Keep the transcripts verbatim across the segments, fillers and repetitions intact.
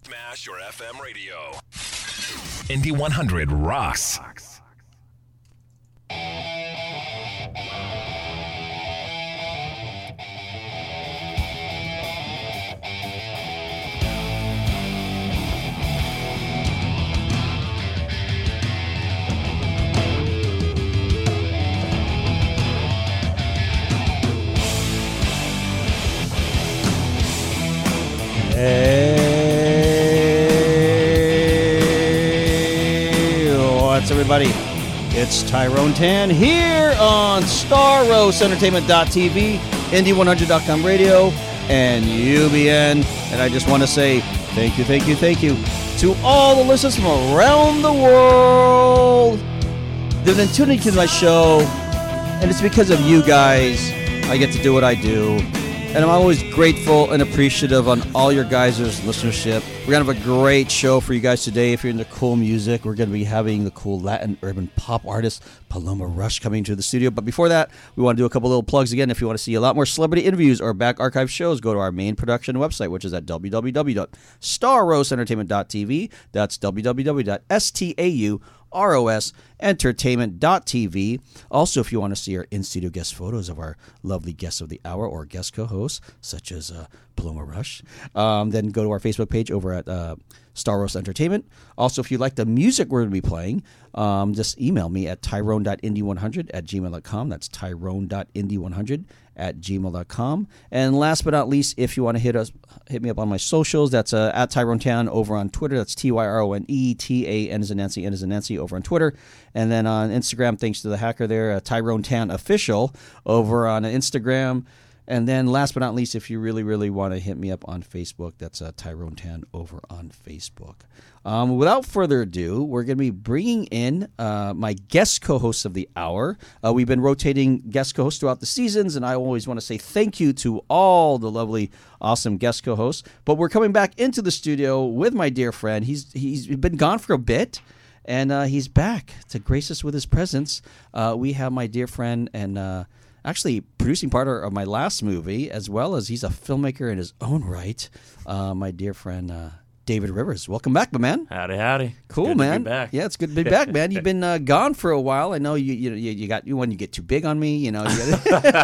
Smash your F M radio. Indy one hundred rocks. Hey, what's everybody? It's Tyrone Tan here on Star Roast Entertainment dot T V, Indy one hundred dot com radio, and U B N. And I just want to say thank you, thank you, thank you to all the listeners from around the world that have been tuning to my show. And it's because of you guys I get to do what I do. And I'm always grateful and appreciative on all your guys' listenership. We're going to have a great show for you guys today. If you're into cool music, we're going to be having the cool Latin urban pop artist Paloma Rush coming to the studio. But before that, we want to do a couple little plugs again. If you want to see a lot more celebrity interviews or back archive shows, go to our main production website, which is at w w w dot star roast entertainment dot t v. That's w w w dot stau R O S entertainment dot t v. Also, if you want to see our in-studio guest photos of our lovely guests of the hour or guest co-hosts, such as uh, Paloma Rush, um, then go to our Facebook page over at uh, Star Roast Entertainment. Also, if you like the music we're going to be playing, um, just email me at tyrone dot indy one hundred at gmail dot com. That's tyrone dot indy one hundred at gmail dot com. And last but not least, if you want to hit us, hit me up on my socials. That's uh, at Tyrone Tan over on Twitter. That's T Y R O N E T A N as in Nancy, N as in Nancy over on Twitter. And then on Instagram, thanks to the hacker there, uh, Tyrone Tan Official over on Instagram. And then last but not least, if you really, really want to hit me up on Facebook, that's uh, Tyrone Tan over on Facebook. Um, without further ado, we're going to be bringing in uh, my guest co-hosts of the hour. Uh, we've been rotating guest co-hosts throughout the seasons, and I always want to say thank you to all the lovely, awesome guest co-hosts. But we're coming back into the studio with my dear friend. He's he's been gone for a bit, and uh, he's back to grace us with his presence. Uh, we have my dear friend and uh, actually producing partner of my last movie, as well as he's a filmmaker in his own right, uh, my dear friend uh, David Rivers. Welcome back, my man. Howdy, howdy. Cool, good man. To be back. Yeah, it's good to be back, man. You've been uh, gone for a while. I know you. You, you, you got you when you get too big on me. You know. You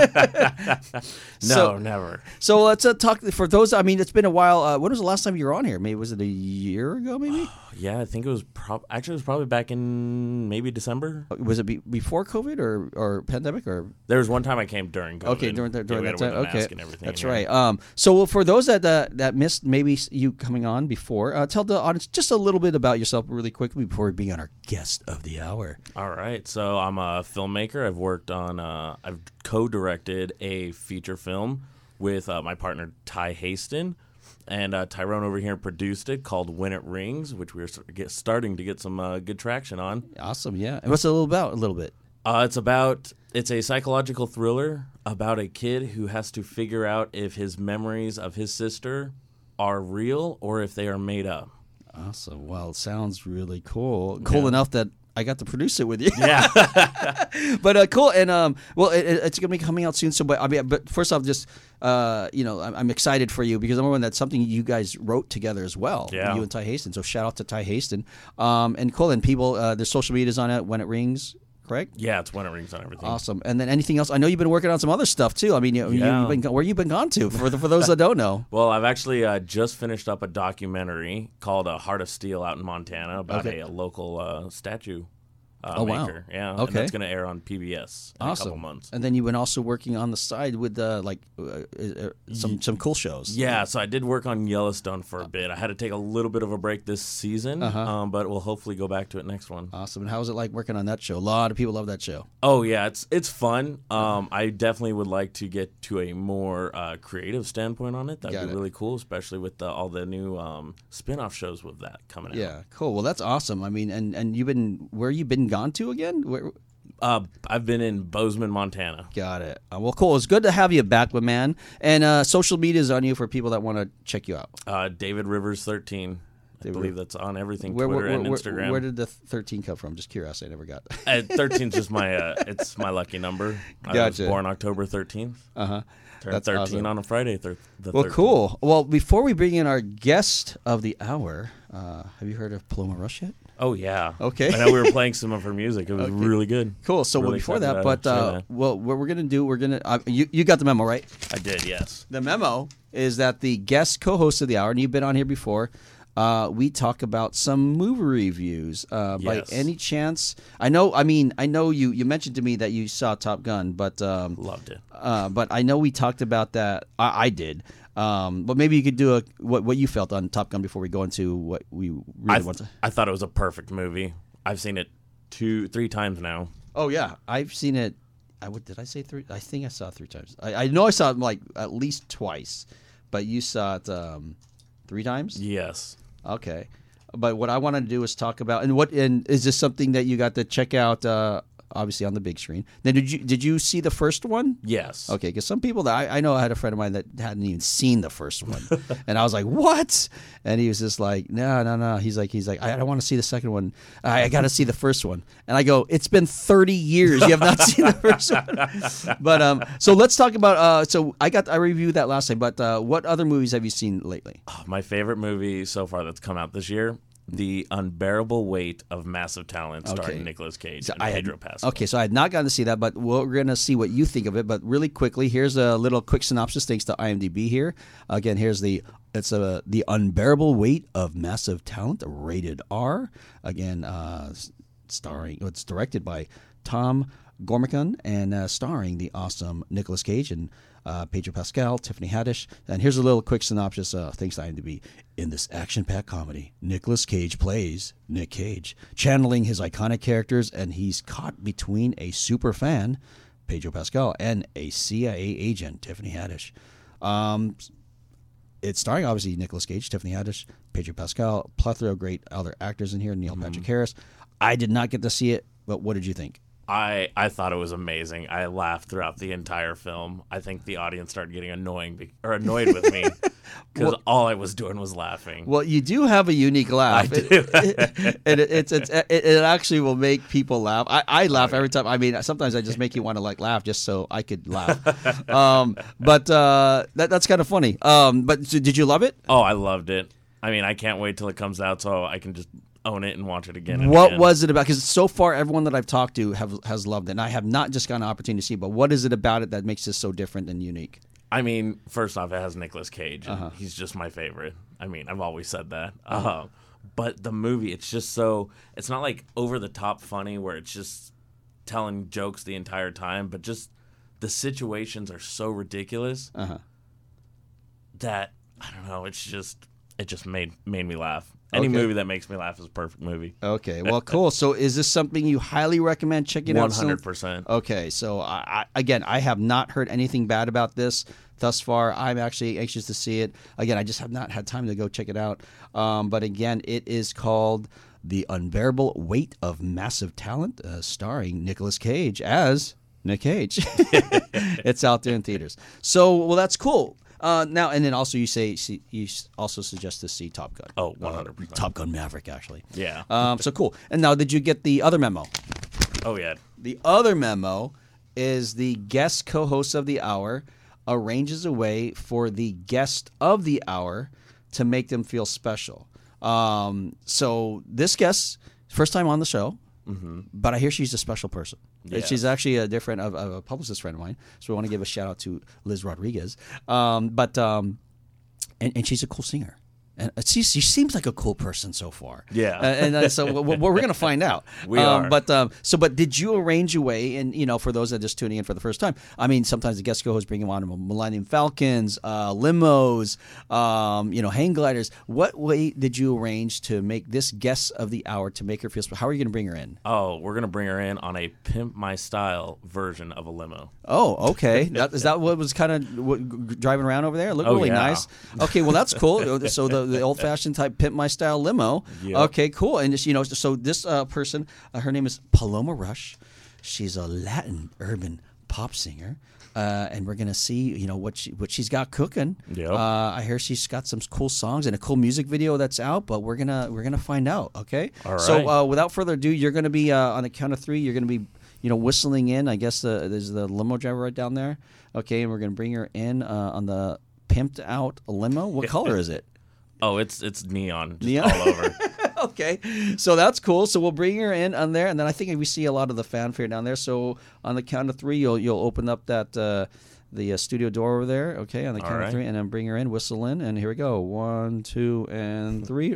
no, so, never. So let's uh, talk for those. I mean, it's been a while. Uh, when was the last time you were on here? Maybe was it a year ago? Maybe. Yeah, I think it was. Prob- Actually, it was probably back in maybe December. Was it be- before COVID or, or pandemic or? There was one time I came during COVID. Okay, during, the, during yeah, that time. Okay, and everything, that's yeah. right. Um, so for those that uh, that missed maybe you coming on before, uh, tell the audience just a little bit about yourself really quickly before we begin our guest of the hour. All right, so I'm a filmmaker. I've worked on. Uh, I've co-directed a feature film with uh, my partner Ty Haston. And uh, Tyrone over here produced it called When It Rings, which we're get, starting to get some uh, good traction on. Awesome, yeah. And what's it a little about? A little bit. Uh, it's about it's a psychological thriller about a kid who has to figure out if his memories of his sister are real or if they are made up. Awesome. Well, it sounds really cool. Cool yeah. enough that I got to produce it with you. Yeah. But uh, cool. And um, well, it, it's going to be coming out soon. So, but I mean, but first off, just uh, you know, I'm, I'm excited for you because I'm one that's something you guys wrote together as well. Yeah. You and Ty Haston. So shout out to Ty Haston. Um, and cool. And people, uh, their social media's on it. When It Rings. Correct? Yeah, it's When It Rings on everything. Awesome. And then anything else? I know you've been working on some other stuff too. I mean, you, yeah. you've been where you been gone to for the, for those that don't know. Well, I've actually uh, just finished up a documentary called uh, Heart of Steel out in Montana about Okay. a, a local uh, statue uh, Oh, wow. maker. Yeah, Okay. and that's going to air on P B S in Awesome. a couple months. And then you've been also working on the side with uh, like uh, uh, some some cool shows. Yeah, so I did work on Yellowstone for a bit. I had to take a little bit of a break this season, Uh-huh. um, but we'll hopefully go back to it next one. Awesome. And how was it like working on that show? A lot of people love that show. Oh yeah, it's it's fun. Um, I definitely would like to get to a more uh, creative standpoint on it. That'd Got be it. really cool, especially with the, all the new um, spin-off shows with that coming out. Yeah, cool. Well, that's awesome. I mean, and, and you've been where you been gone to again? Where, Uh, I've been in Bozeman, Montana. got it. Uh, well, cool. It's good to have you back, my man. And uh, social media is on you for people that want to check you out. Uh, David Rivers thirteen. I David believe Riv- that's on everything, Where, Twitter where, and where, Instagram. where did the thirteen come from? Just curious. I never got. uh, thirteen's just my uh, it's my lucky number. I was Gotcha. born October thirteenth. Uh huh. Turned That's thirteen awesome. on a Friday. Thir- the Well, thirteenth. cool. Well, before we bring in our guest of the hour, uh, have you heard of Paloma Rush yet? Oh yeah. Okay. I know we were playing some of her music. It was Okay. really good. Cool. So well, Really before excited that, to but share uh, that. well, what we're gonna do, we're gonna uh, you you got the memo, right? I did. Yes. The memo is that the guest co-host of the hour, and you've been on here before. Uh, we talk about some movie reviews. Uh, Yes. By any chance, I know. I mean, I know you. You mentioned to me that you saw Top Gun, but um, Loved it. uh, but I know we talked about that. I, I did. Um, but maybe you could do a what what you felt on Top Gun before we go into what we really I, th- want to. I thought it was a perfect movie. I've seen it two, three times now. Oh yeah, I've seen it. I would. Did I say three? I think I saw it three times. I, I know I saw it like at least twice, but you saw it um, three times. Yes. Okay, but what I wanted to do is talk about and what and is this something that you got to check out? Uh, obviously on the big screen. Then did you did you see the first one? Yes. Okay, because some people that I, I know I had a friend of mine that hadn't even seen the first one, and I was like, "What?" And he was just like, "No, no, no." He's like, "He's like, I, I don't want to see the second one. I, I got to see the first one." And I go, "It's been thirty years. You have not seen the first one." But um, so let's talk about. Uh, so I got I reviewed that last time, but uh, what other movies have you seen lately? Oh, my favorite movie so far that's come out this year. The Unbearable Weight of Massive Talent, starring Okay. Nicolas Cage So and I had- Pedro Pascal. Okay, so I had not gotten to see that, but we're going to see what you think of it. But really quickly, here's a little quick synopsis thanks to IMDb here. Again, here's the it's a the Unbearable Weight of Massive Talent, rated R. Again, uh, starring it's directed by Tom Gormican and uh, starring the awesome Nicolas Cage and uh, Pedro Pascal, Tiffany Haddish. And here's a little quick synopsis uh, thanks to IMDb. In this action-packed comedy, Nicolas Cage plays Nick Cage, channeling his iconic characters, and he's caught between a super fan, Pedro Pascal, and a C I A agent, Tiffany Haddish. Um, it's starring, obviously, Nicolas Cage, Tiffany Haddish, Pedro Pascal, plethora of great other actors in here, Neil Patrick Harris. I did not get to see it, but what did you think? I, I thought it was amazing. I laughed throughout the entire film. I think the audience started getting annoying be- or annoyed with me because Well- all I was doing was laughing. Well, you do have a unique laugh. I do. It, it, it, it's, it's, it, it actually will make people laugh. I, I laugh every time. I mean, sometimes I just make you want to like laugh just so I could laugh. um, but uh, that, that's kind of funny. Um, but so did you love it? Oh, I loved it. I mean, I can't wait till it comes out so I can just own it and watch it again. And What again. was it about? Because so far, everyone that I've talked to have has loved it, and I have not just gotten an opportunity to see. But what is it about it that makes this so different and unique? I mean, first off, it has Nicolas Cage. And Uh-huh. He's just my favorite. I mean, I've always said that. Uh, but the movie, it's just so, it's not like over the top funny where it's just telling jokes the entire time, but just the situations are so ridiculous Uh huh. that, I don't know, it's just, it just made, made me laugh. Any Okay. movie that makes me laugh is a perfect movie. Okay. Well, cool. So, is this something you highly recommend checking out? one soon? hundred percent. Okay, so I, I, again, I have not heard anything bad about this thus far. I'm actually anxious to see it. Again, I just have not had time to go check it out. Um, but again, it is called The Unbearable Weight of Massive Talent, uh, starring Nicolas Cage as Nick Cage. It's out there in theaters. So, well, that's cool. Uh, now and then also you say see, you also suggest to see Top Gun. Oh, one hundred percent. Uh, Top Gun Maverick, actually. Yeah. Um, so cool. And now, did you get the other memo? Oh, yeah. The other memo is the guest co-host of the hour arranges a way for the guest of the hour to make them feel special. Um, so this guest, first time on the show, Mm-hmm. but I hear she's a special person. Yes. She's actually a different of, of a publicist friend of mine. So we want to give a shout out to Liz Rodriguez. Um, but um, and, and she's a cool singer. And she, she seems like a cool person so far. Yeah. Uh, and uh, so we're, we're going to find out. We um, are. But um, so, but did you arrange a way? And you know, for those that are just tuning in for the first time, I mean, sometimes the guest co-hosts bring them on Millennium Falcons, uh, limos, um, you know, hang gliders. What way did you arrange to make this guest of the hour to make her feel special? How are you going to bring her in? Oh, we're going to bring her in on a Pimp My Style version of a limo. Oh, okay. That, is that what was kind of driving around over there? It looked Oh, really yeah. nice. Okay, well that's cool. So the, the old-fashioned type Pimp My Style limo. Yep. Okay, cool. And just, you know, so this uh, person, uh, her name is Paloma Rush. She's a Latin urban pop singer. Uh, and we're gonna see, you know, what she what she's got cooking. Yep. Uh, I hear she's got some cool songs and a cool music video that's out. But we're gonna we're gonna find out. Okay. All So right. uh, without further ado, you're gonna be uh, on the count of three. You're gonna be you know, whistling in. I guess the, there's the limo driver right down there. Okay, and we're going to bring her in uh, on the pimped out limo. What color is it? Oh, it's it's neon, just Neon? all over. Okay, so that's cool. So we'll bring her in on there, and then I think we see a lot of the fanfare down there. So on the count of three, you'll you'll open up that uh, the uh, studio door over there. Okay, on the All count right. of three, and then bring her in, whistle in, and here we go. One, two, and three.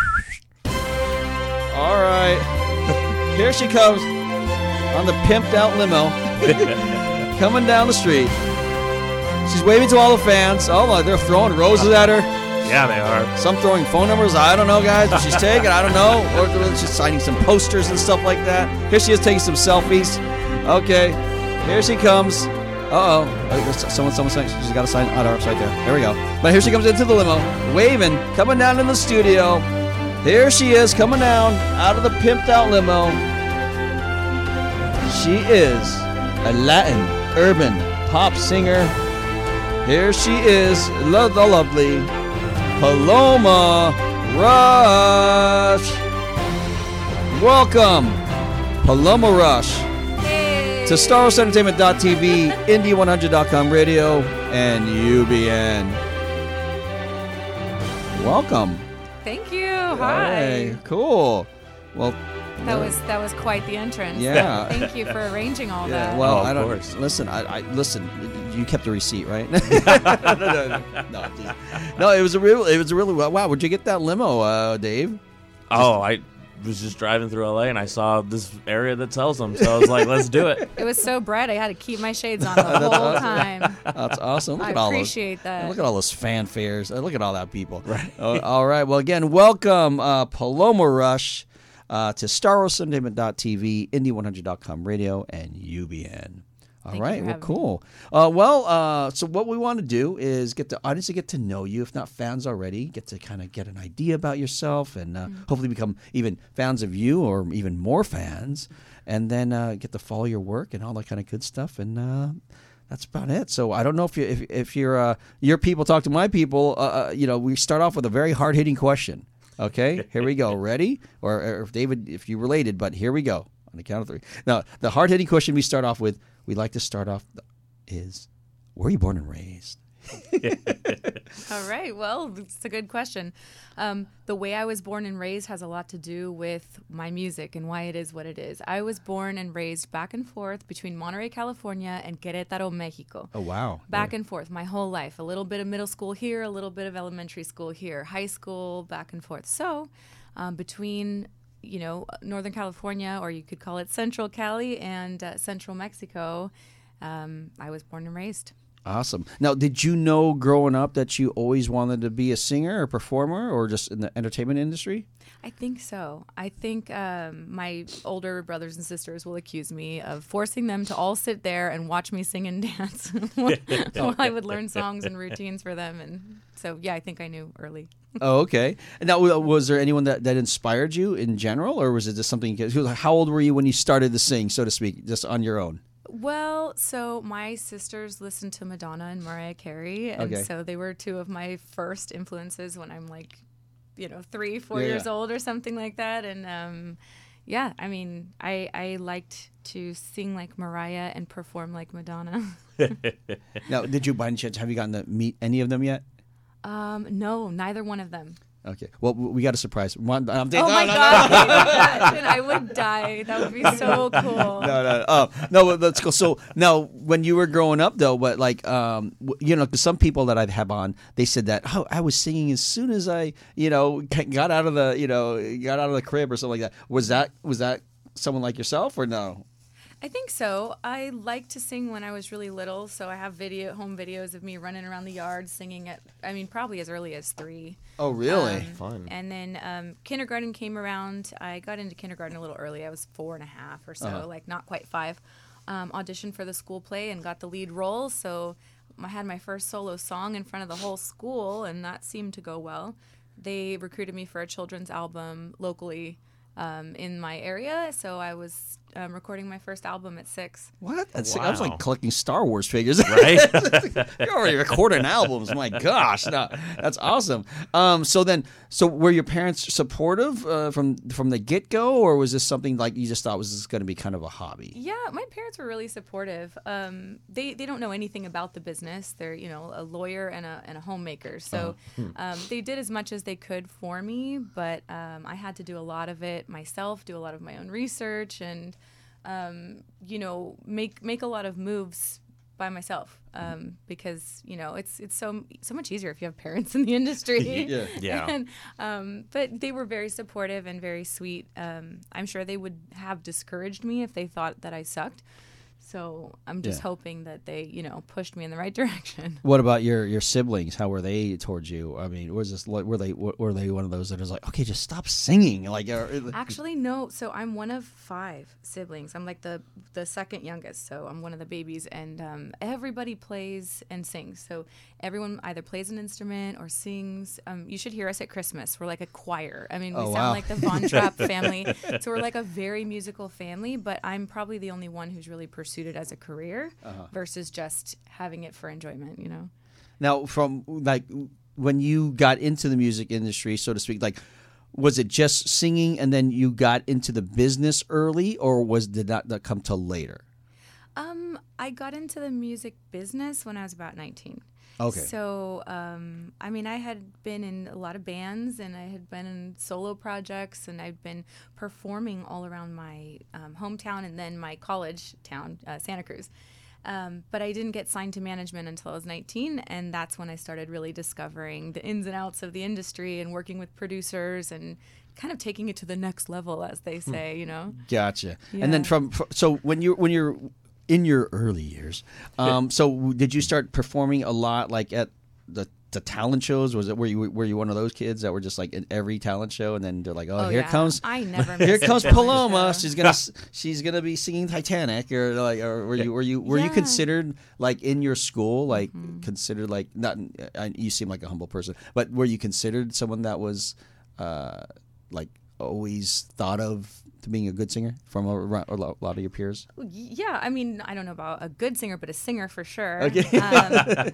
All right, here she comes on the pimped out limo, coming down the street. She's waving to all the fans. Oh, look, they're throwing roses at her. Yeah, they are. Some throwing phone numbers. I don't know, guys. What she's taking, I don't know. Or she's signing some posters and stuff like that. Here she is taking some selfies. Okay, here she comes. Uh oh. Someone, someone saying she's got to sign autographs right there. There we go. But here she comes into the limo, waving, coming down in the studio. Here she is, coming down out of the pimped out limo. She is a Latin urban pop singer. Here she is, lo- the lovely Paloma Rush. Welcome, Paloma Rush, Hey. to Star Wars Entertainment dot T V, Indy one hundred dot com radio, and U B N. Welcome. Thank you. Hi. Hey, cool. Well, That was that was quite the entrance. Yeah. Thank you for arranging all yeah, that. well, Oh, of I don't course. listen. I, I listen. You kept the receipt, right? no, no, no, no, geez. No, it was a real. It was a really wow. Where'd you get that limo, uh, Dave? Oh, I was just driving through L A and I saw this area that sells them, so I was like, let's do it. It was so bright I had to keep my shades on the whole time. That's awesome. Look I at all appreciate those, that. Look at all those fanfares. Uh, Look at all that people. Right. Uh, all right. Well, again, welcome, uh, Paloma Rush, uh, to Star Wars Entertainment dot T V, Indy one hundred dot com radio, and U B N. All Thank you right. for Well, having cool. Uh, well, uh, so what we want to do is get the audience to get to know you, if not fans already, get to kind of get an idea about yourself, and uh, Mm-hmm. hopefully become even fans of you, or even more fans, and then uh, get to follow your work and all that kind of good stuff. And uh, that's about it. So I don't know if you if if you're uh, your people talk to my people. Uh, uh, you know, we start off with a very hard hitting question. Okay, here we go. Ready? Or, or if David, if you related, but here we go on the count of three. Now, the hard hitting question we start off with. We like to start off is, where were you born and raised? All right. Well, it's a good question. Um, the way I was born and raised has a lot to do with my music and why it is what it is. I was born and raised back and forth between Monterey, California, and Querétaro, Mexico. Oh, wow. Back and forth my whole life. A little bit of middle school here, a little bit of elementary school here, high school, back and forth. So um, between, you know, Northern California, or you could call it Central Cali, and uh, Central Mexico, um, I was born and raised. Awesome. Now, did you know growing up that you always wanted to be a singer or performer, or just in the entertainment industry? I think so. I think um, my older brothers and sisters will accuse me of forcing them to all sit there and watch me sing and dance while I would learn songs and routines for them. And so, yeah, I think I knew early. Oh, okay. And now, was there anyone that, that inspired you in general, or was it just something? How old were you when you started to sing, so to speak, just on your own? Well, so my sisters listened to Madonna and Mariah Carey, and Okay. so they were two of my first influences when I'm like, you know, three, four Yeah, years yeah. old or something like that. And um, yeah, I mean, I I liked to sing like Mariah and perform like Madonna. Now, did you by any chance have you gotten to meet any of them yet? um, no, neither one of them. Okay. Well, we got a surprise. One, I'm Oh my God! Imagine, I would die. That would be so cool. No, no, oh, no. but Let's go. So now, when you were growing up, though, but like, um, w- you know, 'cause some people that I've had on, they said that oh, I was singing as soon as I, you know, g- got out of the, you know, got out of the crib or something like that. Was that was that someone like yourself or no? I think so. I liked to sing when I was really little, so I have video home videos of me running around the yard singing at, I mean, probably as early as three. Oh, really? Um, Fun. And then um, kindergarten came around. I got into kindergarten a little early. I was four and a half or so, Uh-huh. like not quite five. Um, auditioned for the school play and got the lead role, so I had my first solo song in front of the whole school, and that seemed to go well. They recruited me for a children's album locally um, in my area. So I was um, recording my first album at six. What? That's I was Wow. like collecting Star Wars figures. Right? You're already recording albums. My gosh, no, that's awesome. Um, so then, so were your parents supportive uh, from from the get go, or was this something like you just thought was this going to be kind of a hobby? Yeah, my parents were really supportive. Um, they they don't know anything about the business. They're you know a lawyer and a and a homemaker, so um, they did as much as they could for me. But um, I had to do a lot of it myself, do a lot of my own research, and um, you know make make a lot of moves by myself um, because you know it's it's so so much easier if you have parents in the industry. Yeah. Yeah. And, um, but they were very supportive and very sweet. Um, I'm sure they would have discouraged me if they thought that I sucked. So I'm just Yeah. hoping that they, you know, pushed me in the right direction. What about your, your siblings? How were they towards you? I mean, was this were they were they one of those that was like, okay, just stop singing? Like, uh, Actually, no. So I'm one of five siblings. I'm like the the second youngest. So I'm one of the babies, and um, everybody plays and sings. So everyone either plays an instrument or sings. Um, you should hear us at Christmas. We're like a choir. I mean, we Oh, sound wow. like the Von Trapp family. So we're like a very musical family. But I'm probably the only one who's really pursued it as a career versus just having it for enjoyment. You know. now from like when you got into the music industry, so to speak, like. Was it just singing, and then you got into the business early, or was did that, that come till later? Um, I got into the music business when I was about nineteen. Okay. So, um, I mean, I had been in a lot of bands, and I had been in solo projects, and I'd been performing all around my um, hometown and then my college town, uh, Santa Cruz. Um, but I didn't get signed to management until I was nineteen, and that's when I started really discovering the ins and outs of the industry and working with producers and kind of taking it to the next level, as they say, you know. Gotcha. And then Yeah. from fr- so when you when you're in your early years, um, so did you start performing a lot, like at the the talent shows? Was it were you were you one of those kids that were just like in every talent show, and then they're like, oh, Oh, here yeah. comes I never here missed a comes talent Paloma. show. She's gonna s- she's gonna be singing Titanic, or like, or were you were you were you Yeah. considered like in your school, like considered like not? I, you seem like a humble person, but were you considered someone that was uh, like always thought of to being a good singer from a, a lot of your peers? Yeah, I mean, I don't know about a good singer, but a singer for sure. Okay. Um,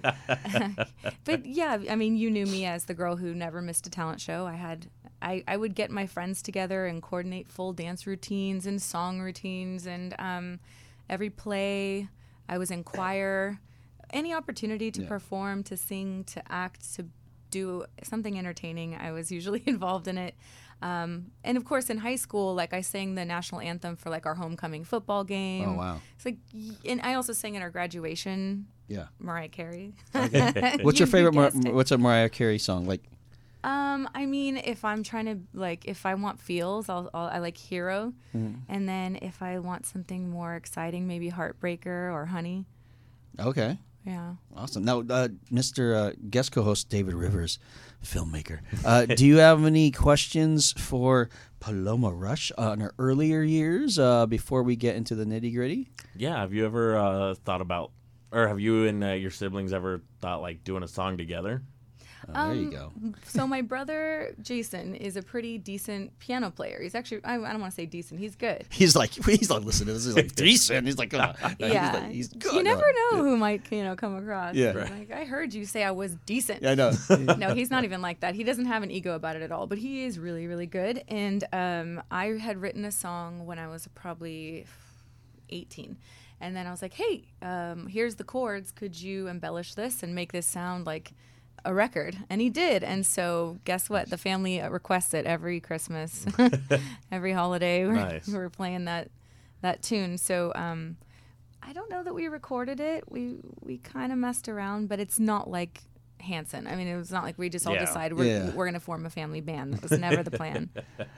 but yeah, I mean, you knew me as the girl who never missed a talent show. I had, I, I would get my friends together and coordinate full dance routines and song routines, and um, every play, I was in choir. Any opportunity to Yeah. perform, to sing, to act, to do something entertaining, I was usually involved in it. Um, and of course, in high school, like I sang the national anthem for like our homecoming football game. Oh, wow. It's like, y- and I also sang in our graduation, Yeah. Mariah Carey. What's You- your you favorite? Mar- guessed it. what's a Mariah Carey song like? Um, I mean, if I'm trying to like, if I want feels, I'll, I'll I like Hero, Mm-hmm. and then if I want something more exciting, maybe Heartbreaker or Honey. Okay. Yeah. Awesome. Now, uh, Mister Uh, guest co-host David Rivers, filmmaker, uh, do you have any questions for Paloma Rush on her earlier years uh, before we get into the nitty gritty? Yeah. Have you ever uh, thought about, or have you and uh, your siblings ever thought like doing a song together? Uh, there you Um, go. So my brother Jason is a pretty decent piano player. He's actually, I, I don't want to say decent. He's good. He's like, he's like, listen to this. He's like, decent. He's like, oh. Yeah. he's, like, he's good. You never know who might, you know, come across. Yeah. He's Like, I heard you say I was decent. Yeah, I know. No, he's not even like that. He doesn't have an ego about it at all, but he is really, really good. And um, I had written a song when I was probably eighteen. And then I was like, hey, um, here's the chords. Could you embellish this and make this sound like a record? And he did. And so guess what? The family uh, requests it every Christmas, every holiday. We're, Nice. we're playing that that tune. So um, I don't know that we recorded it. We we kind of messed around, but it's not like Hanson. I mean, it was not like we just all Yeah. decided we're, Yeah. we're going to form a family band. That was never the plan.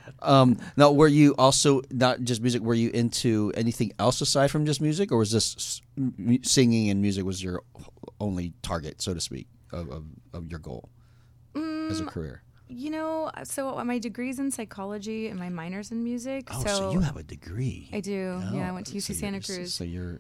Um, now, were you also not just music? Were you into anything else aside from just music, or was this s- m- singing and music was your only target, so to speak, of of, of your goal as a Mm, career? You know, so my degree's in psychology and my minor's in music. Oh, so, so, you have a degree. I do. Oh, Yeah, I went to U C so Santa you're- Cruz. So you're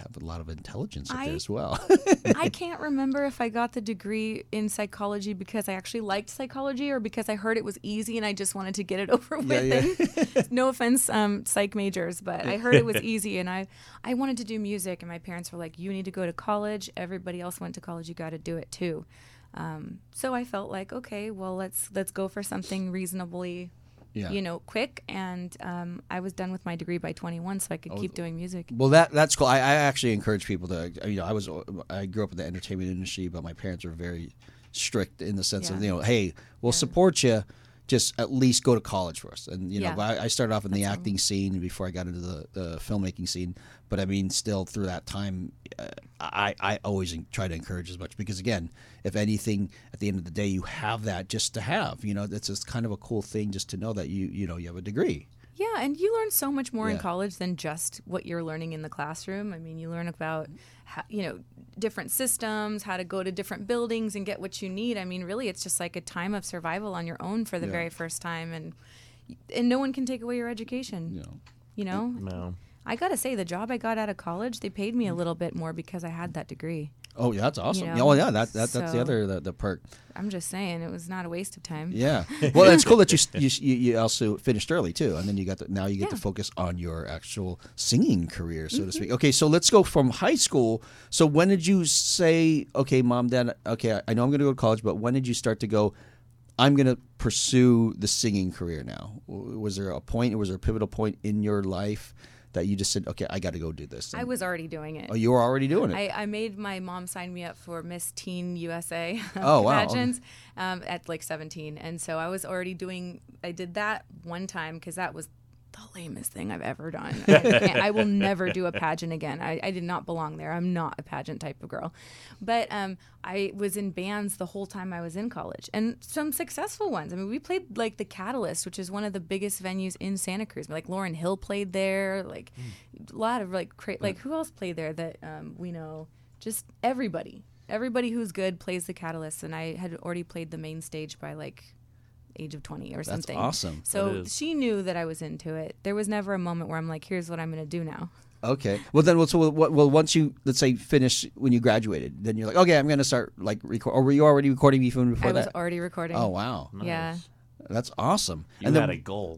have a lot of intelligence up I- there as well. I can't remember if I got the degree in psychology because I actually liked psychology or because I heard it was easy and I just wanted to get it over with. yeah. And no offense, um, psych majors, but I heard it was easy and I, I wanted to do music and my parents were like, you need to go to college. Everybody else went to college. You got to do it too. Um, so I felt like, okay, well, let's let's go for something reasonably, Yeah. you know, quick. And um, I was done with my degree by twenty-one, so I could keep doing music. Well, that that's cool. I, I actually encourage people to, you know, I was I grew up in the entertainment industry, but my parents were very strict in the sense of, Yeah. you know, hey, we'll support you, just at least go to college first. And you know, Yeah. I, I started off in the That's acting scene before I got into the, the filmmaking scene. But I mean, still through that time, uh, I I always en- try to encourage as much because again, if anything, at the end of the day, you have that just to have. You know, that's just kind of a cool thing just to know that you you know you have a degree. Yeah, and you learn so much more in Yeah. college than just what you're learning in the classroom. I mean, you learn about, how, you know, different systems, how to go to different buildings and get what you need. I mean, really, it's just like a time of survival on your own for the Yeah. very first time, and and no one can take away your education. You know. You know, No. I gotta say, the job I got out of college, they paid me a little bit more because I had that degree. Oh yeah, that's awesome. You Yeah, know, well, yeah, that, that that's the so- other the, the perk. I'm just saying, it was not a waste of time. Yeah. Well, it's cool that you you you you also finished early too, and then you got to, now you get to Yeah. focus on your actual singing career, so Mm-hmm. to speak. Okay, so let's go from high school. So when did you say, okay, mom, dad, okay, I- I know I'm going to go to college, but when did you start to go, I'm going to pursue the singing career now? W- Was there a point, or was there a pivotal point in your life that you just said, okay, I got to go do this? I was already doing it. Oh, you were already doing it. I, I made my mom sign me up for Miss Teen U S A Oh, wow. pageants um, at like seventeen. And so I was already doing, I did that one time because that was the lamest thing I've ever done. I, can't, I will never do a pageant again. I, I did not belong there. I'm not a pageant type of girl. But um, I was in bands the whole time I was in college, and some successful ones. I mean, we played like the Catalyst, which is one of the biggest venues in Santa Cruz. Like Lauryn Hill played there. Like a lot of like cra- like who else played there that um, we know? Just everybody. Everybody who's good plays the Catalyst, and I had already played the main stage by like age of twenty or something. awesome. So That is. she knew that I was into it. There was never a moment where I'm like, here's what I'm going to do now. Okay. Well, then, well, so what? Well, once you let's say finish when you graduated, then you're like, okay, I'm going to start like record. Or were you already recording even before I was that? already recording. Oh wow, Yeah. that's awesome. You and had then, a goal.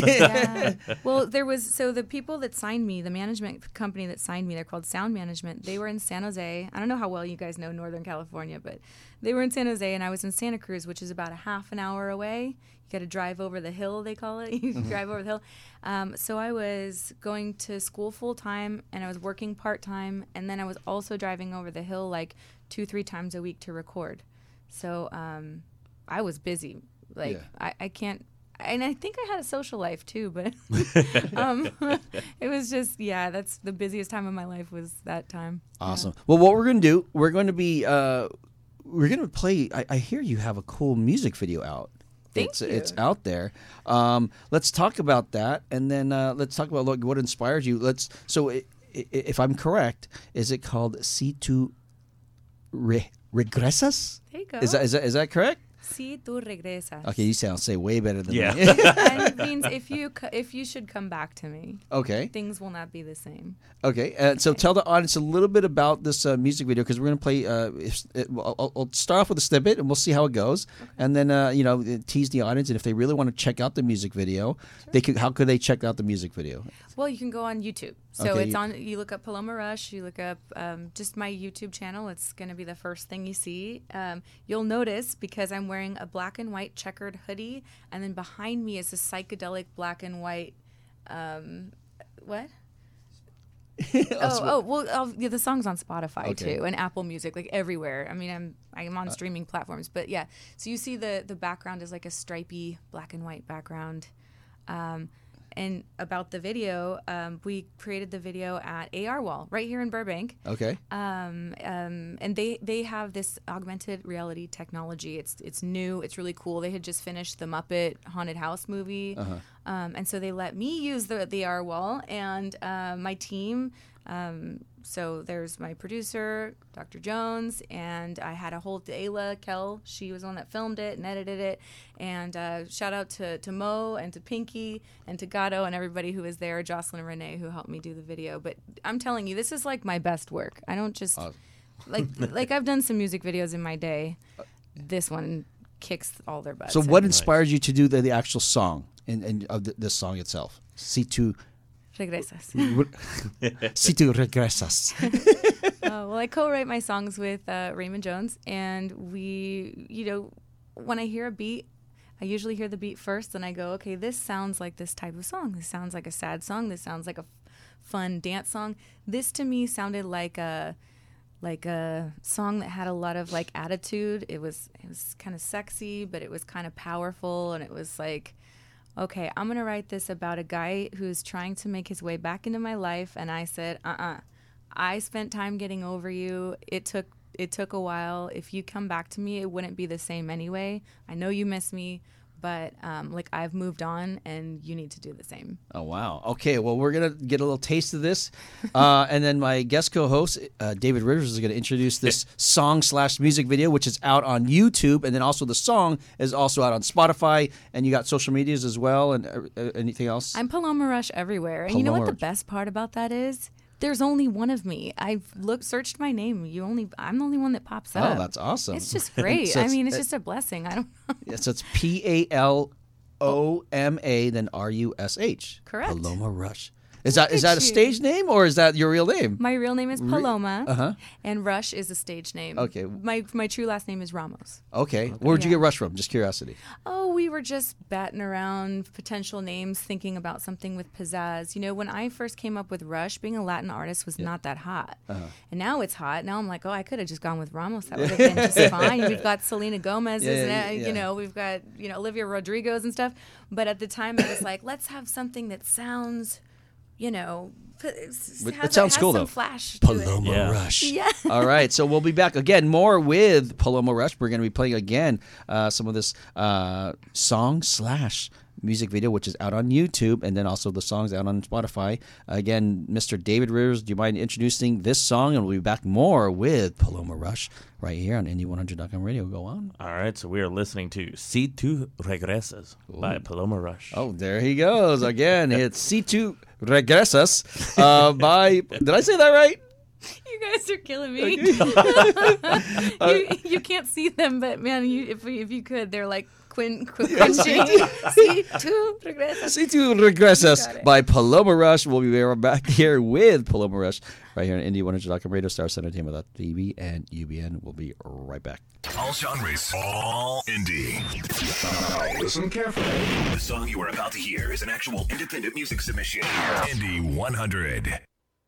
Yeah. Well, there was so the people that signed me, the management company that signed me, they're called Sound Management. They were in San Jose. I don't know how well you guys know Northern California, but they were in San Jose, and I was in Santa Cruz, which is about a half an hour away. You got to drive over the hill, they call it. You drive over the hill. Um, so I was going to school full time, and I was working part time, and then I was also driving over the hill like two, three times a week to record. So um, I was busy. Like Yeah. I, I can't. And I think I had a social life too, but um, it was just, yeah, that's the busiest time of my life was that time. awesome. Well, what we're going to do, we're going to be, uh, we're going to play. I, I hear you have a cool music video out. Thank it's you. it's out there. Um, let's talk about that, and then uh, let's talk about look, what inspired you. Let's. So, i i if I'm correct, is it called "Si tu re- regresas"? There you go. Is that is that is that correct? Si tú regresas. Okay, you sound say way better than Yeah. me. And it means if you co- if you should come back to me, Okay. things will not be the same. Okay, uh, so tell the audience a little bit about this uh, music video because we're going to play. Uh, if, it, I'll, I'll- I'll start off with a snippet and we'll see how it goes, and then uh, you know tease the audience. And if they really want to check out the music video, they could. How could they check out the music video? Well, you can go on YouTube. So Okay, it's you- on. You look up Paloma Rush. You look up um, just my YouTube channel. It's going to be the first thing you see. Um, you'll notice because I'm wearing a black and white checkered hoodie, and then behind me is a psychedelic black and white. Um, what? oh, oh, well, I'll, yeah, the song's on Spotify Okay. too, and Apple Music, like everywhere. I mean, I'm I'm on streaming platforms, but yeah. So you see the the background is like a stripy black and white background. Um, and about the video, um, we created the video at A R Wall right here in Burbank. Okay. Um, um, and they, they have this augmented reality technology. It's it's new. It's really cool. They had just finished the Muppet Haunted House movie, um, and so they let me use the the A R wall, and uh, my team um, so there's my producer, Doctor Jones, and I had a whole Ayla Kell. She was the one that filmed it and edited it. And uh, shout out to, to Mo and to Pinky and to Gato and everybody who was there, Jocelyn and Renee, who helped me do the video. But I'm telling you, this is like my best work. I don't just uh. like like I've done some music videos in my day. This one kicks all their butts. So what inspired you to do the, the actual song and, and of the, the song itself? Si tu regresas. Si tu regresas. uh, well, I co-write my songs with uh, Raymond Jones, and we, you know, when I hear a beat, I usually hear the beat first, and I go, okay, this sounds like this type of song. This sounds like a sad song. This sounds like a f- fun dance song. This to me sounded like a like a song that had a lot of like attitude. It was it was kind of sexy, but it was kind of powerful, and it was like, okay, I'm going to write this about a guy who's trying to make his way back into my life. And I said, uh-uh, I spent time getting over you. It took it took a while. If you come back to me, it wouldn't be the same anyway. I know you miss me, but um, like I've moved on, and you need to do the same. Oh, wow. Okay, well, we're going to get a little taste of this. Uh, and then my guest co-host, uh, David Rivers, is going to introduce this song slash music video, which is out on YouTube. And then also the song is also out on Spotify. And you got social medias as well, and uh, anything else? I'm Paloma Rush everywhere. And you know what the best part about that is? There's only one of me. I've looked, searched my name. You only, I'm the only one that pops up. Oh, that's awesome. It's just great. so I it's, mean, it's just a blessing. I don't know. Yeah, so it's P A L O M A, then R U S H. Correct. Paloma Rush. Is that is that a stage name, or is that your real name? My real name is Paloma, uh-huh. and Rush is a stage name. Okay. My my true last name is Ramos. Okay. okay. Where'd you yeah. get Rush from? Just curiosity. Oh, we were just batting around potential names, thinking about something with pizzazz. You know, when I first came up with Rush, being a Latin artist was yeah. not that hot. Uh-huh. And now it's hot. Now I'm like, oh, I could have just gone with Ramos. That would have been just fine. We've got Selena Gomez, yeah, isn't it? Yeah. You know, we've got, you know, Olivia Rodrigo's and stuff. But at the time, it was like, let's have something that sounds, you know, it has, sounds has cool some though. Flash Paloma to it. Yeah. Rush. Yeah. All right, so we'll be back again more with Paloma Rush. We're going to be playing again uh, some of this uh, song slash music video, which is out on YouTube, and then also the songs out on Spotify. Again, Mister David Rivers, do you mind introducing this song? And we'll be back more with Paloma Rush right here on Indie one hundred dot com radio. Go on. All right, so we are listening to Si Tu Regresas Ooh. by Paloma Rush. Oh, there he goes. Again, it's Si Tu Regresas uh, by, did I say that right? You guys are killing me. you, you can't see them, but man, you, if if you could, they're like quin, quin, quinching. Si tu regresas. Si tu regresas by Paloma Rush. We'll be right back here with Paloma Rush right here on Indie one hundred dot com radio, Star Center Entertainment dot T V, and U B N. We'll be right back. All genres, all indie. Now listen carefully. The song you are about to hear is an actual independent music submission. Indie one hundred.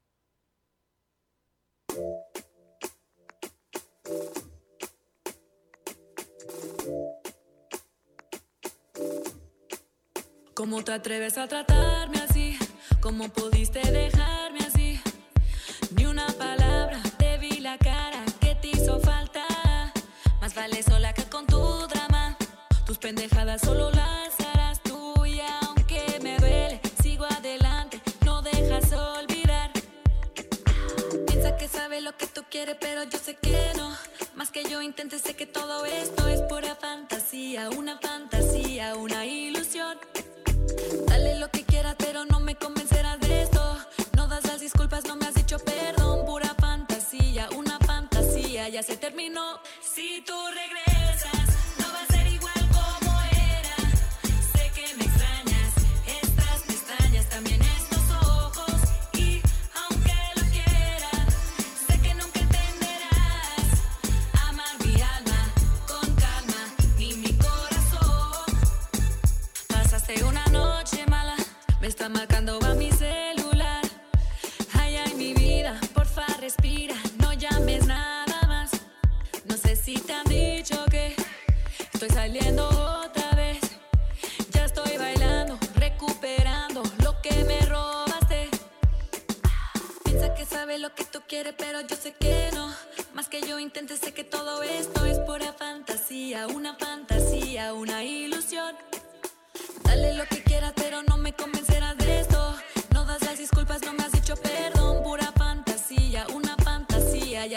¿Cómo te atreves a tratarme así? ¿Cómo pudiste dejarme así? Ni una palabra, te vi la cara que te hizo falta. Más vale sola que con tu drama. Tus pendejadas solo las harás tú. Y aunque me duele, sigo adelante, no dejas olvidar. Piensa que sabes lo que tú quieres, pero yo sé que no. Más que yo intente, sé que todo esto es pura fantasía. Una fantasía, una ilusión. Dale lo que quieras, pero no me convencerás de esto. No das las disculpas, no me has dicho perdón. Pura fantasía, una fantasía, ya se terminó. Si tú regresas, no va a ser igual como era. Sé que me extrañas, estas pestañas, también estos ojos. Y aunque lo quiera, sé que nunca entenderás. Amar mi alma con calma y mi corazón. Pasaste una noche mala, me está marcando a mi celular. Ay, ay, mi vida, porfa, respira, no llames nada más. No sé si te han dicho que estoy saliendo otra vez. Ya estoy bailando, recuperando lo que me robaste. Piensa que sabes lo que tú quieres, pero yo sé que no. Más que yo intente, sé que todo esto es pura fantasía. Una fantasía, una ilusión. Dale lo que quieras, pero no me convencerás de esto. No das las disculpas, no me has dicho perdón. Pura fantasía, una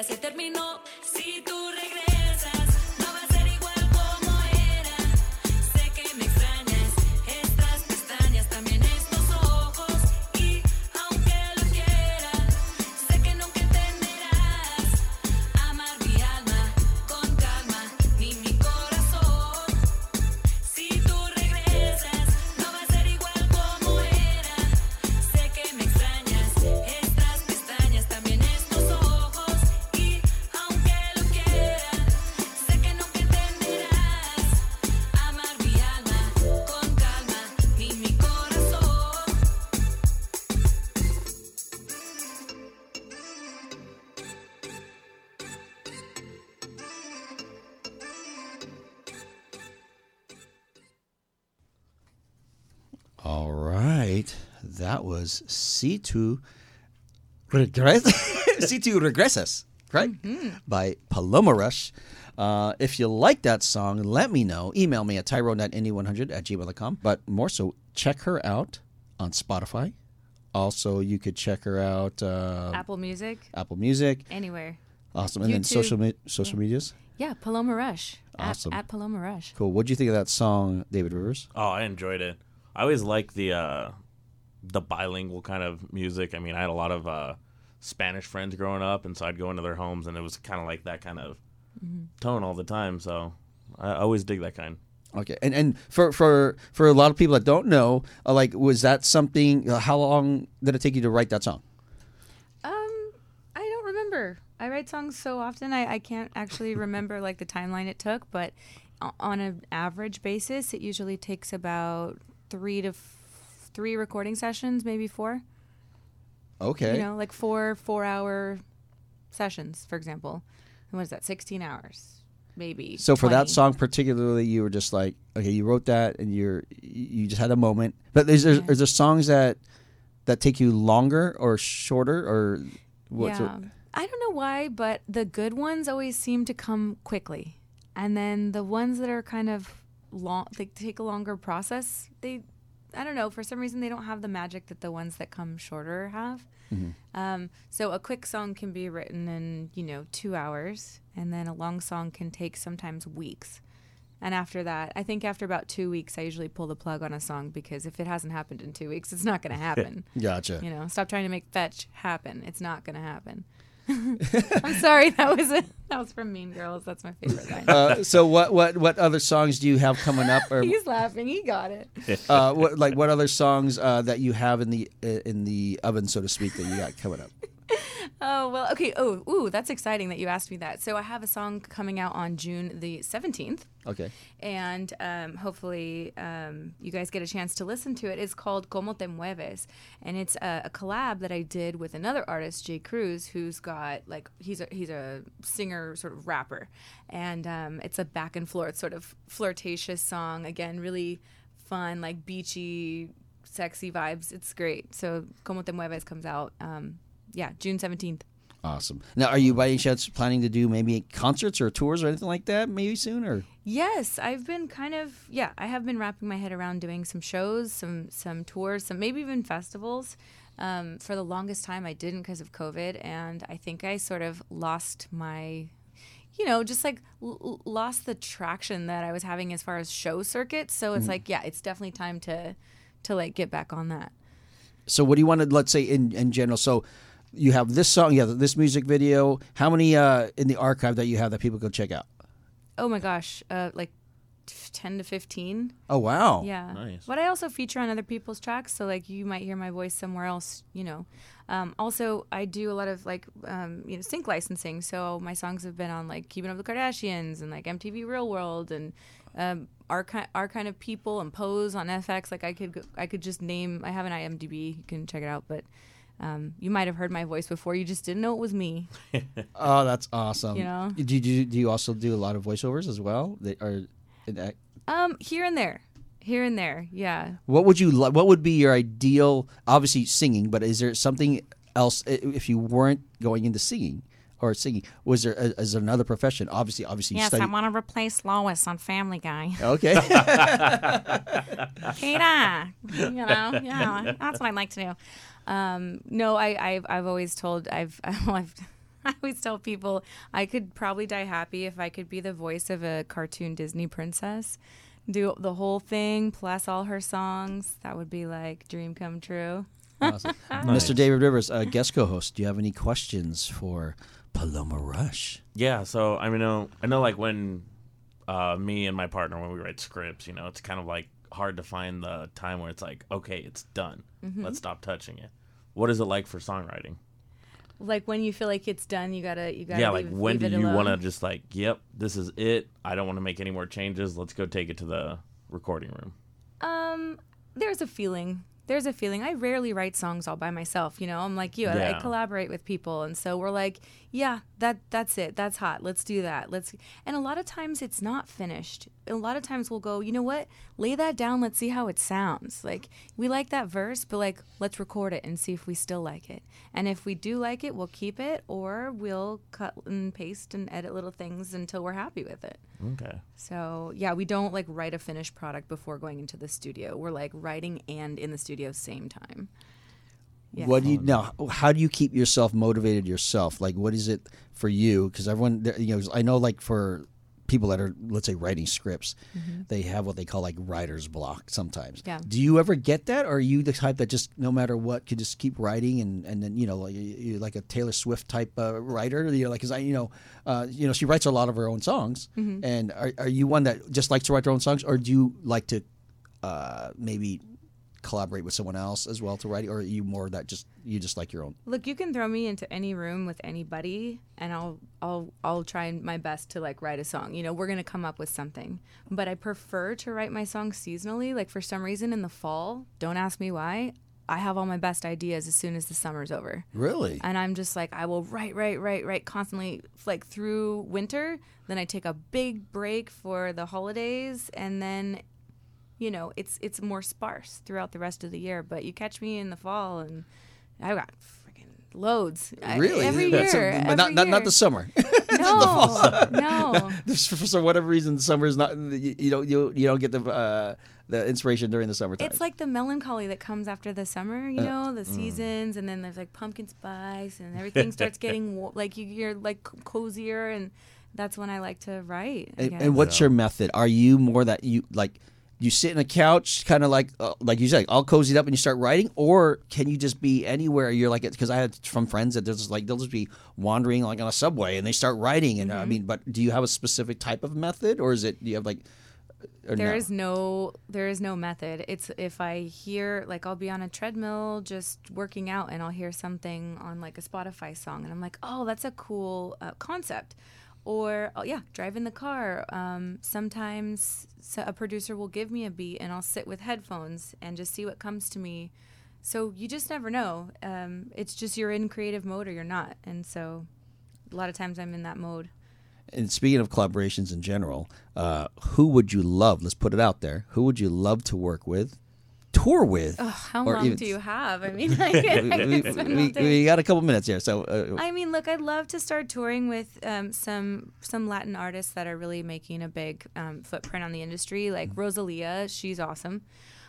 ya se terminó. Si tú regresas, no va a ser igual como era. Sé que me extrañas, estas pestañas, también estos ojos. Y aunque lo quiera, sé que nunca entenderás. Amar mi alma con calma, ni mi corazón. Si tú regresas, no va a ser igual como era. Sé que me extrañas, estas pestañas, también estos ojos. Y aunque lo quiera, sé que nunca entenderás. Amar mi alma con calma, ni mi corazón. All right. That was C two Regres- C two Regresas, right? By Paloma Rush. Uh, if you like that song, let me know. Email me at tyrone at indie one hundred at gmail dot com. But more so, check her out on Spotify. Also, you could check her out uh, Apple Music, Apple Music. anywhere. Awesome. And then YouTube. social me- social medias. Yeah, Paloma Rush. At- Awesome. At, Paloma Rush. Cool. What'd you think of that song, David Rivers? Oh, I enjoyed it. I always like the uh, the bilingual kind of music. I mean, I had a lot of uh, Spanish friends growing up, and so I'd go into their homes, and it was kind of like that kind of tone all the time. So I I always dig that kind. Okay, and and for for for a lot of people that don't know, uh, like, was that something? Uh, how long did it take you to write that song? Um, I don't remember. I write songs so often, I, I can't actually remember like the timeline it took. But o- on an average basis, it usually takes about three to f- three recording sessions, maybe four. Okay, You know, like four four-hour sessions, for example. And what is that? Sixteen hours, maybe. so for that twenty. song particularly, you were just like, okay, you wrote that, and you're you just had a moment. But is there Yeah. is there songs that that take you longer or shorter or what's yeah. I don't know why, but the good ones always seem to come quickly, and then the ones that are kind of long, they take a longer process. They, I don't know, for some reason they don't have the magic that the ones that come shorter have. Um, so a quick song can be written in, you know, two hours, and then a long song can take sometimes weeks. And after that, I think after about two weeks, I usually pull the plug on a song, because if it hasn't happened in two weeks, it's not going to happen. Gotcha. You know, stop trying to make fetch happen. It's not going to happen. I'm sorry, that was a, that was from Mean Girls. That's my favorite line. Uh, so what what what other songs do you have coming up? Or He's laughing. He got it. uh, what like what other songs uh, that you have in the uh, in the oven, so to speak, that you got coming up? Oh, well, okay. Oh, ooh, that's exciting that you asked me that. So I have a song coming out on June the seventeenth. Okay. And um, hopefully um, you guys get a chance to listen to it. It's called Como Te Mueves, and it's a, a collab that I did with another artist, Jay Cruz, who's got like he's a he's a singer, sort of rapper, and um, it's a back and forth sort of flirtatious song. Again, really fun, like beachy, sexy vibes. It's great. So Como Te Mueves comes out, um, yeah, June seventeenth. Awesome. Now, are you by any chance planning to do maybe concerts or tours or anything like that maybe soon? Or Yes, I've been kind of yeah, I have been wrapping my head around doing some shows, some some tours, some maybe even festivals. Um, for the longest time, I didn't because of COVID, and I think I sort of lost my, you know, just like l- lost the traction that I was having as far as show circuits. So it's like, yeah, it's definitely time to to like get back on that. so, what do you want to let's say in in general? So, you have this song, you have this music video. How many uh, in the archive that you have that people can check out? Oh my gosh, uh, like ten to fifteen. Oh wow. Yeah. Nice. But I also feature on other people's tracks, so like you might hear my voice somewhere else, you know. Um, also, I do a lot of like um, you know sync licensing, so my songs have been on like Keeping Up with the Kardashians and like M T V Real World and um, our kind our kind of people and Pose on F X. Like I could go, I could just name. I have an I M D B. You can check it out, but. Um, you might have heard my voice before. You just didn't know it was me. Oh, that's awesome. You know? Do you, do you also do a lot of voiceovers as well? They are. Um, here and there, here and there. Yeah. What would you li- What would be your ideal? Obviously, singing, but is there something else i- if you weren't going into singing or singing? Was there a, is there another profession? Obviously, obviously, you Yes, study. I want to replace Lois on Family Guy. Okay. Peter, you know, yeah, that's what I'd like to do. Um, no, I, I've, I've always told, I've, I've, I always tell people I could probably die happy if I could be the voice of a cartoon Disney princess, do the whole thing plus all her songs. That would be like dream come true. Awesome. Mister David Rivers, uh, guest co-host, do you have any questions for Paloma Rush? Yeah, so I mean, I know, I know like when uh, me and my partner, when we write scripts, you know, it's kind of like hard to find the time where it's like, okay, it's done. Mm-hmm. Let's stop touching it. What is it like for songwriting? Like when you feel like it's done, you gotta, you gotta. Yeah, leave, like when do leave it you alone. want to just like, yep, this is it. I don't want to make any more changes. Let's go take it to the recording room. Um, there's a feeling. There's a feeling. I rarely write songs all by myself. You know, I'm like you. I, I Yeah. collaborate with people, and so we're like, yeah, that that's it. That's hot. Let's do that. Let's. And a lot of times it's not finished. A lot of times we'll go, you know what? Lay that down. Let's see how it sounds. Like we like that verse, but like let's record it and see if we still like it. And if we do like it, we'll keep it, or we'll cut and paste and edit little things until we're happy with it. Okay. So yeah, we don't like write a finished product before going into the studio. We're like writing and in the studio same time. Yeah. What do you now? How do you keep yourself motivated yourself? Like, what is it for you? Because everyone, you know, I know, like for people that are, let's say, writing scripts, Mm-hmm. they have what they call like writer's block sometimes. Yeah. Do you ever get that, or are you the type that just no matter what could just keep writing and, and then you know like you, you like a Taylor Swift type uh, writer? You know, like because I you know uh, you know she writes a lot of her own songs, Mm-hmm. and are are you one that just likes to write her own songs, or do you like to uh, maybe collaborate with someone else as well to write, or are you more that just you just like your own? Look, you can throw me into any room with anybody, and I'll I'll I'll try my best to like write a song. You know, we're gonna come up with something. But I prefer to write my songs seasonally. Like for some reason in the fall, don't ask me why. I have all my best ideas as soon as the summer's over. Really? And I'm just like, I will write, write, write, write constantly, like through winter. Then I take a big break for the holidays, and then, you know, it's it's more sparse throughout the rest of the year. But you catch me in the fall, and I got freaking loads. I- Really? every That's year, a- but not, every not not year. the summer. No, no. for, for some whatever reason, the summer is not. You, you don't you, you don't get the uh, the inspiration during the summertime. It's like the melancholy that comes after the summer, Uh, you know, mm. the seasons, and then there's like pumpkin spice, and everything starts getting wa- like you, you're like co- cozier, and that's when I like to write. I And, guess. and what's your method? Are you more that you like? You sit in a couch, kind of like uh, like you said, all cozied up, and you start writing, or can you just be anywhere? You're like, because I had from friends that there's like they'll just be wandering like on a subway and they start writing, and Mm-hmm. I mean, but do you have a specific type of method, or is it do you have like? Or There no? is no there is no method. It's if I hear like I'll be on a treadmill just working out, and I'll hear something on like a Spotify song, and I'm like, oh, that's a cool uh, concept. Or oh, yeah, drive in the car. Um, sometimes so a producer will give me a beat, and I'll sit with headphones and just see what comes to me. So you just never know. Um, it's just you're in creative mode or you're not, and so a lot of times I'm in that mode. And speaking of collaborations in general, uh, who would you love? Let's put it out there. Who would you love to work with, tour with? Ugh, how or long even- do you have? I mean, I can, I we, can spend all we, day. we got a couple minutes here, so uh, I mean, look, I'd love to start touring with um, some some Latin artists that are really making a big um, footprint on the industry, like Rosalia. She's awesome.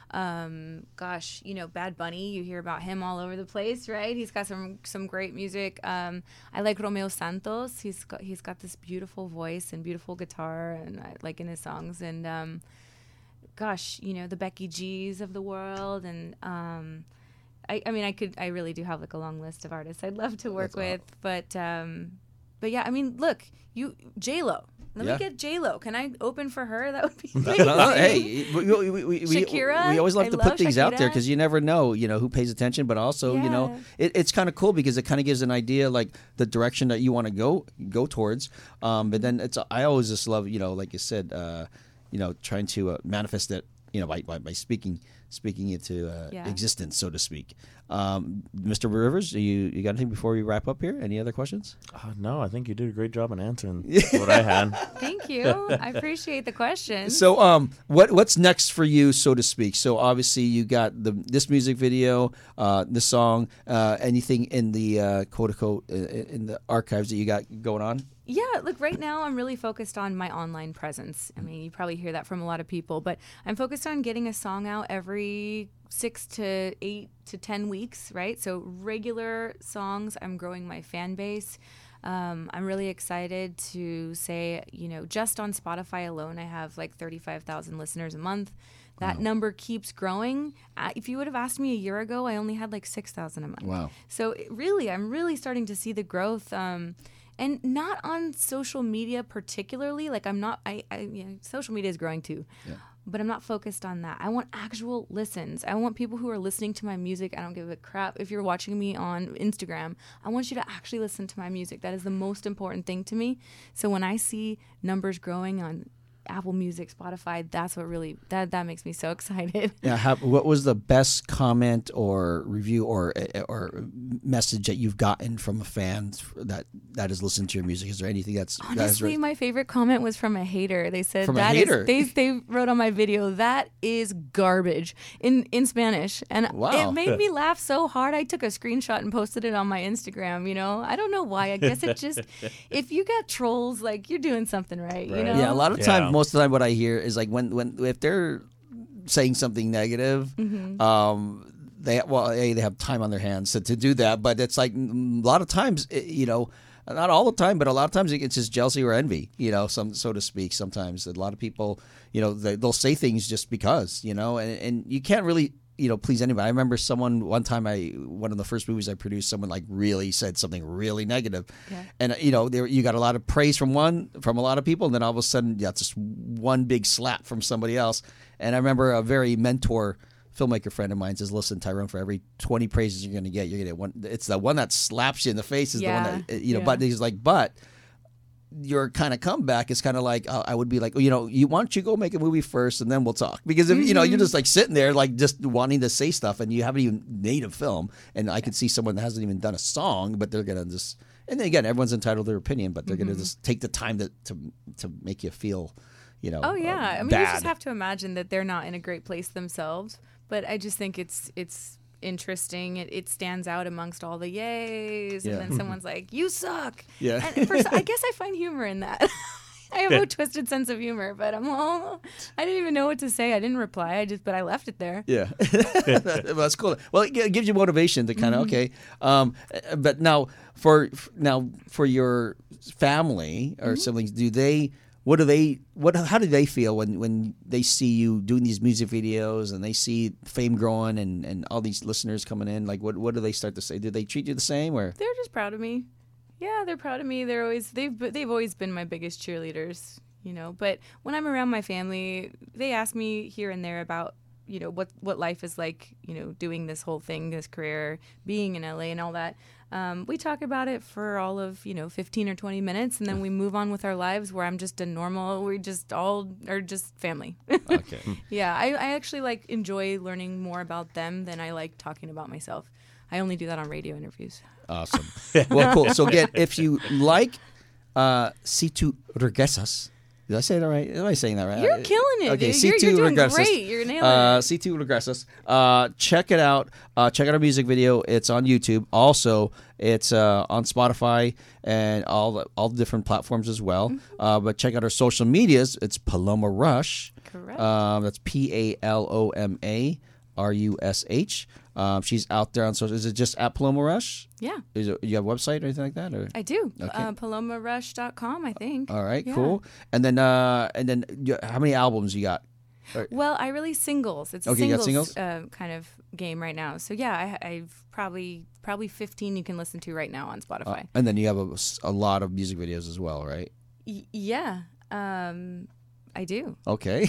Um, gosh, you know, Bad Bunny. You hear about him all over the place, right? He's got some some great music. Um, I like Romeo Santos. He's got he's got this beautiful voice and beautiful guitar, and I like in his songs. And um, gosh, you know, the Becky G's of the world, and um, I, I mean, I could, I really do have like a long list of artists I'd love to work with, but, um, but yeah, I mean, look, you J Lo. Let Yeah. me get J Lo. Can I open for her? That would be No, amazing. no, no, hey, we, we, we, we, Shakira? we always love I to love put things out there Shakira. because you never know, you know, who pays attention. But also, you know, Yeah. it, it's kind of cool because it kind of gives an idea, like the direction that you want to go go towards. Um, but then it's I always just love, you know, like you said, uh, you know, trying to uh, manifest it, you know, by by, by speaking speaking it to uh, Yeah. existence, so to speak. Um, Mister Rivers, you you got anything before we wrap up here? Any other questions? Uh, no, I think you did a great job in answering what I had. Thank you. I appreciate the question. So, um, what what's next for you, so to speak? So, obviously, you got the this music video, uh, the song, uh, anything in the uh, quote unquote uh, in the archives that you got going on? Yeah, look, right now I'm really focused on my online presence. I mean, you probably hear that from a lot of people, but I'm focused on getting a song out every six to eight to ten weeks, right? So regular songs, I'm growing my fan base. Um, I'm really excited to say, you know, just on Spotify alone, I have like thirty-five thousand listeners a month. That wow. number keeps growing. Uh, if you would have asked me a year ago, I only had like six thousand a month. Wow. So it really, I'm really starting to see the growth. Um, and not on social media particularly. Like I'm not, I, I you know, social media is growing too. Yeah. But I'm not focused on that. I want actual listens. I want people who are listening to my music. I don't give a crap if you're watching me on Instagram. I want you to actually listen to my music. That is the most important thing to me. So when I see numbers growing on Apple Music, Spotify, that's what really, that that makes me so excited. Yeah. How, what was the best comment or review or or message that you've gotten from a fan that that has listened to your music? Is there anything that's honestly that has re- my favorite comment was from a hater. They said from that a hater. Is, they they wrote on my video, that is garbage in in Spanish, and wow. it made me laugh so hard. I took a screenshot and posted it on my Instagram. You know, I don't know why. I guess it just if you get trolls, like you're doing something right. right. You know. Yeah. A lot of yeah. times, most of the time, what I hear is like when when if they're saying something negative, mm-hmm. um, they well, a, they have time on their hands to, to do that. But it's like a lot of times, it, you know, not all the time, but a lot of times it's just jealousy or envy, you know, some so to speak. Sometimes a lot of people, you know, they, they'll say things just because, you know, and, and you can't really, you know, please anybody. I remember someone one time, I one of the first movies I produced, someone like really said something really negative, yeah. and you know, there you got a lot of praise from one from a lot of people, and then all of a sudden, yeah, it's just one big slap from somebody else. And I remember a very mentor filmmaker friend of mine says, "Listen, Tyrone, for every twenty praises you're going to get, you're going to get one. It's the one that slaps you in the face is yeah. the one that you know." Yeah. But he's like, but. Your kind of comeback is kind of like uh, I would be like, you know, you why don't you go make a movie first and then we'll talk, because if mm-hmm. you know you're just like sitting there like just wanting to say stuff and you haven't even made a film, and I could see someone that hasn't even done a song, but they're gonna just, and then again, everyone's entitled to their opinion, but they're mm-hmm. gonna just take the time to to to make you feel, you know, oh yeah, uh, I mean bad. You just have to imagine that they're not in a great place themselves, but I just think it's it's. interesting. It, it stands out amongst all the yays, and yeah. then someone's like, "You suck." Yeah. And first, I guess I find humor in that. I have a twisted sense of humor, but I'm all, I didn't even know what to say. I didn't reply. I just, but I left it there. Yeah, well, that's cool. Well, it gives you motivation to kind of mm-hmm. okay. Um, but now for now for your family or mm-hmm. siblings, do they? What do they? What? How do they feel when, when they see you doing these music videos and they see fame growing and, and all these listeners coming in? Like, what what do they start to say? Do they treat you the same, or they're just proud of me? Yeah, they're proud of me. They're always they've they've always been my biggest cheerleaders, you know. But when I'm around my family, they ask me here and there about, you know, what what life is like, you know, doing this whole thing, this career, being in L A and all that. Um, we talk about it for all of, you know, fifteen or twenty minutes, and then we move on with our lives where I'm just a normal, we just all are just family. Okay. Yeah, I, I actually like enjoy learning more about them than I like talking about myself. I only do that on radio interviews. Awesome. Well, cool. So again, if you like uh, Si Tu Regresas, did I say that right? Am I saying that right? You're killing it. Okay, dude. Si You're, Tu you're doing Regresas. great. You're nailing uh, it. Si Tu Regresas. Uh, check it out. Uh, check out our music video. It's on YouTube. Also, it's uh, on Spotify and all the, all the different platforms as well. Mm-hmm. Uh, but check out our social medias. It's Paloma Rush. Correct. Um, that's P A L O M A R U S H. Um, she's out there on social. Is it just at Paloma Rush? Yeah. Is it, you have a website or anything like that? Or? I do. Okay. Uh, paloma rush dot com, I think. All right, yeah. cool. And then, uh, and then, you, how many albums you got? Or, well, I release singles. It's a okay, singles, singles? Uh, kind of game right now. So yeah, I, I've probably probably fifteen you can listen to right now on Spotify. Uh, and then you have a, a lot of music videos as well, right? Y- yeah, um, I do. Okay,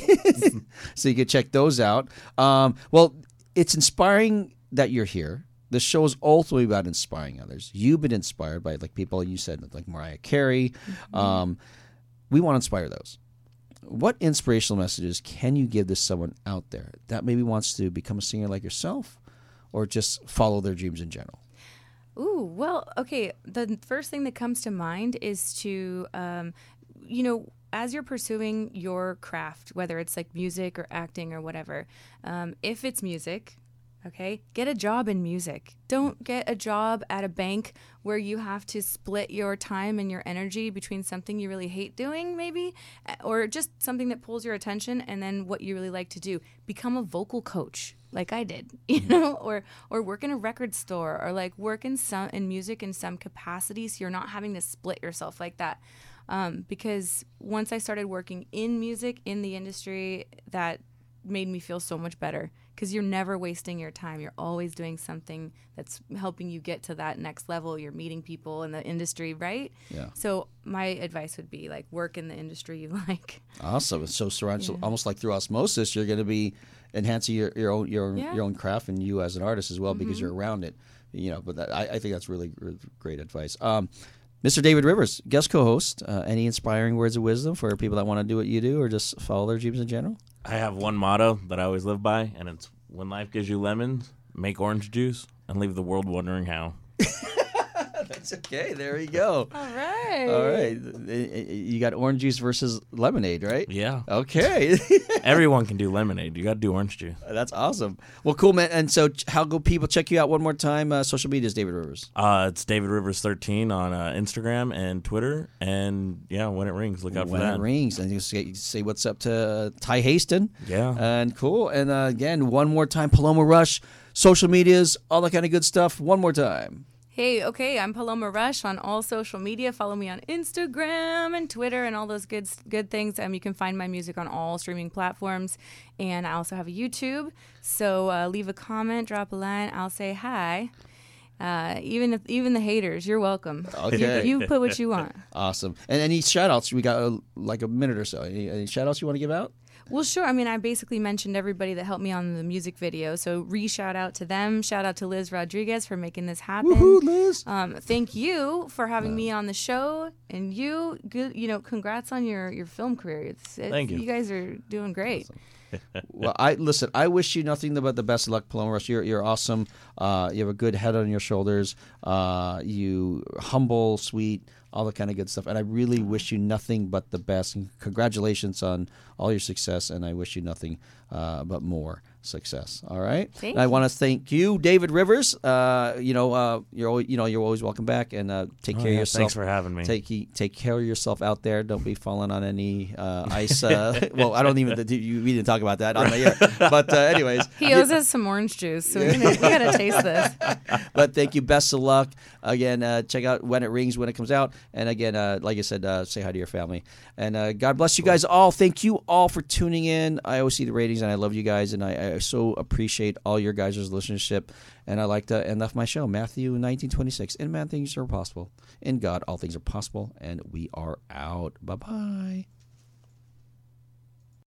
so you can check those out. Um, well, it's inspiring that you're here. The show is ultimately about inspiring others. You've been inspired by like people you said, like Mariah Carey. Mm-hmm. Um, we want to inspire those. What inspirational messages can you give to someone out there that maybe wants to become a singer like yourself, or just follow their dreams in general? Ooh, well, okay. The first thing that comes to mind is to, um, you know, as you're pursuing your craft, whether it's like music or acting or whatever, um, if it's music, Okay, get a job in music. Don't get a job at a bank where you have to split your time and your energy between something you really hate doing, maybe, or just something that pulls your attention, and then what you really like to do. Become a vocal coach, like I did, you know, or or work in a record store, or like work in some in music in some capacity, so you're not having to split yourself like that. Um, because once I started working in music in the industry, that made me feel so much better. Because you're never wasting your time. You're always doing something that's helping you get to that next level. You're meeting people in the industry, right? Yeah. So my advice would be, like, work in the industry you like. Awesome. So, surround, Yeah. so almost like through osmosis, you're going to be enhancing your, your own your, Yeah. your own craft and you as an artist as well, because you're around it. You know, but that, I, I think that's really, really great advice. Um, Mister David Rivers, guest co-host. Uh, any inspiring words of wisdom for people that want to do what you do, or just follow their dreams in general? I have one motto that I always live by, and it's when life gives you lemons, make orange juice and leave the world wondering how. That's okay. There you go. All right. All right. You got orange juice versus lemonade, right? Yeah. Okay. Everyone can do lemonade. You got to do orange juice. That's awesome. Well, cool, man. And so how go people check you out one more time? Uh, social media is David Rivers. Uh, it's David Rivers thirteen on uh, Instagram and Twitter. And, yeah, when it rings, look out When for that. it rings. And you say, say what's up to uh, Ty Haston. Yeah. And cool. And uh, again, one more time, Paloma Rush, social medias, all that kind of good stuff. One more time. Hey, okay, I'm Paloma Rush on all social media. Follow me on Instagram and Twitter and all those good good things. Um, you can find my music on all streaming platforms. And I also have a YouTube. So uh, leave a comment, drop a line. I'll say hi. Uh, even if even the haters, you're welcome. Okay. You, you put what you want. Awesome. And any shout-outs? We got uh, like a minute or so. Any, any shout-outs you want to give out? Well, sure. I mean, I basically mentioned everybody that helped me on the music video. So re-shout out to them. Shout out to Liz Rodriguez for making this happen. Woohoo, Liz. Um, thank you for having me on the show. And you, good, you know, congrats on your, your film career. It's, it's, Thank you. You guys are doing great. Well, I listen. I wish you nothing but the best of luck, Paloma Rush. You're you're awesome. Uh, you have a good head on your shoulders. Uh, you humble, sweet, all the kind of good stuff. And I really wish you nothing but the best. And congratulations on all your success. And I wish you nothing uh, but more success. All right. Thank and I you. want to thank you, David Rivers. Uh, you know, uh, you're always, you know you're always welcome back. And uh, take Oh, care yeah, of yourself. thanks for having me. Take take care of yourself out there. Don't be falling on any uh, ice. Uh, well, I don't even. You, we didn't talk about that on the air. But uh, anyways, He owes us some orange juice, so we gotta, we gotta taste this. but thank you. Best of luck. Again, uh, check out When It Rings when it comes out. And again, uh, like I said, uh, say hi to your family. And uh, God bless you guys all. Thank you all for tuning in. I always see the ratings, and I love you guys, and I, I so appreciate all your guys' listenership. And I like to end off my show, Matthew nineteen twenty-six. In man, things are possible. In God, all things are possible. And we are out. Bye-bye.